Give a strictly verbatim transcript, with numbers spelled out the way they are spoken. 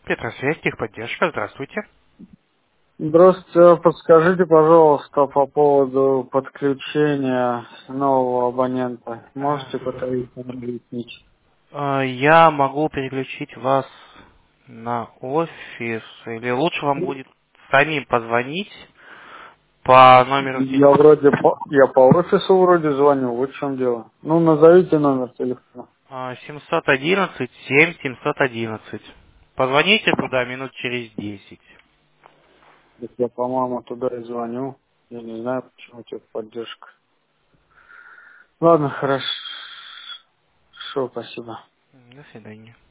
Петросвязь, техподдержка, здравствуйте. Здравствуйте, подскажите, пожалуйста, по поводу подключения нового абонента. Можете по-тарифу объяснить? А, Я могу переключить вас на офис, или лучше вам будет самим позвонить по номеру Я телефона вроде по, я по офису вроде звоню, вот в чем дело. Ну, назовите номер телефона. семьсот одиннадцать семь семьсот одиннадцать. Позвоните туда минут через десять. Если я, по-моему, туда и звоню. Я не знаю, почему техподдержка. Ладно, хорошо. Спасибо. До свидания.